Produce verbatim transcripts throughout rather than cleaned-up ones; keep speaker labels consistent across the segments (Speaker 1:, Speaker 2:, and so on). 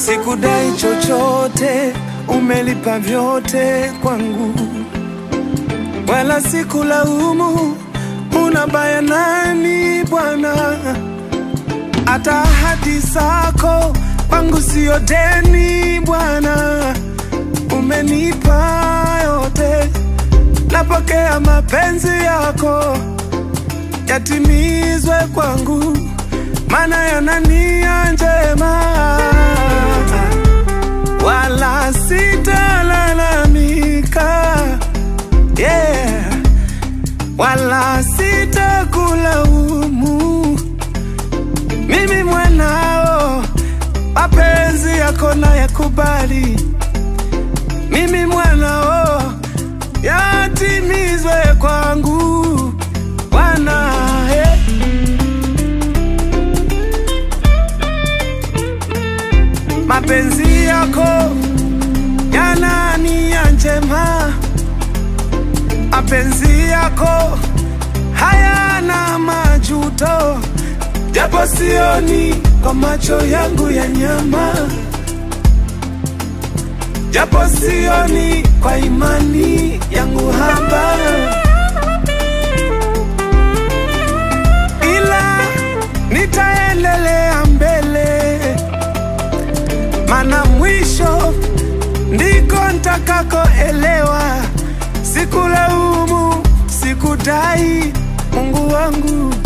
Speaker 1: Sikudai chochote, umelipa vyote kwangu. Wala sikulaumu, unabaya nani Bwana? Hata ahadi zako kwangu sio deni Bwana. Umenipa yote, napokea mapenzi yako yatimizwe kwangu, maana yana nia njema. Wala sitalalamika, yeah. Wala sitakulaumu, mimi mwanao, mapenzi yako na yakubali. Mimi mwanao, yatimizwe kwangu Bwana, hey. Mapenzi yako yana nia njema, mapenzi yako hayana majuto, japo sioni kwa macho yangu ya nyama, japo sioni kwa imani yangu haba, ila nitaendelea mbele, maana mwisho ndiko nitakako elewa. Sikulaumu, sikudai Mungu wangu,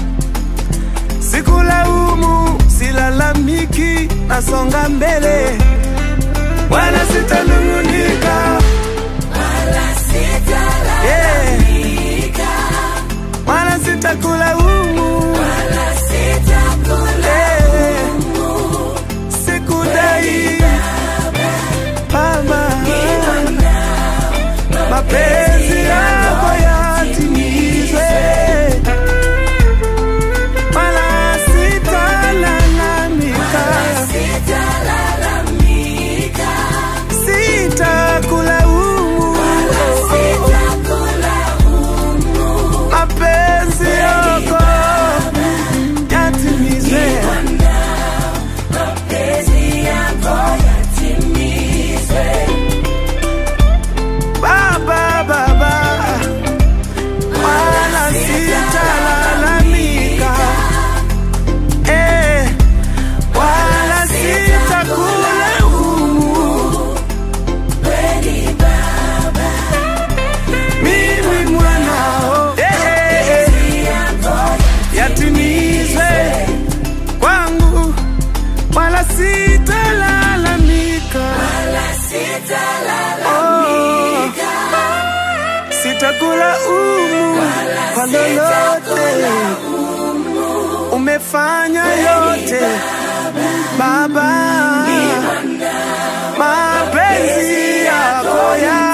Speaker 1: sikulaumu, silalamiki, nasonga mbele. Wala sitanung'unika,
Speaker 2: wala sitalalamika,
Speaker 1: yeah. Wala sitakulaumu,
Speaker 2: wala sitakulaumu,
Speaker 1: sikudai Baba, mapenzi yako yatimizwe. Wala sitalalamika, sitakulaumu, mapenzi yako yatimizwe. Baba, Baba, wala sitalalamika, eh, wala sitakulaumu, mimi mwanao, eh, yatimizwe kwangu, wala sitalalamika, sitakulaumu kwa lolote, umefanya yote Baba, mapenzi yako ya